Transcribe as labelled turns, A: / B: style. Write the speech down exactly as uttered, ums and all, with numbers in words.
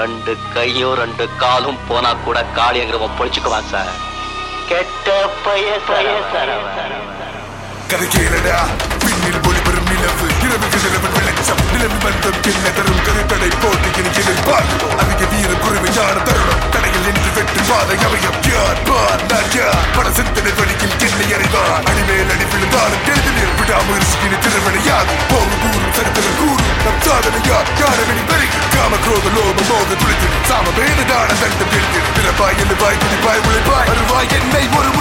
A: ரெண்டு கையும் ரெண்டு காலும் போனா கூட காளியங்கிறவன் பொழிச்சுக்குவான் சார். கெட்ட பைய
B: கதை கேளடா பின்னில் ஒளிபெறும் நிலவு இரவுக்கு நிலவு வெளிச்சம் நிலவு பந்தம் என்ன தரும் கருத்தடை போட்டியின் இதில் பார்க்கிறோம் அதிக வீர குருமையான தருணம் தடையில் நின்று வெட்டு பாதை அமையம் யார் பார் நான் யார் பல சிந்தனை வழியில் என்னை அறிவார் அடிமேல் அடி விழுந்தாலும் எழுதினேன் விடாமுயற்சியின் திருவினையாகும் போகும் கூறும் சரித்திரம் கூறும் நம் சாதனையார் காணவெளி பெருகி காம குரோத லோப மோக துளித்து சாம வேததான தண்டம் எழுதி பிறப்பாய் எழுவாய் துணிப்பாய் உழைப்பாய் வருவாய் என்னை ஒரு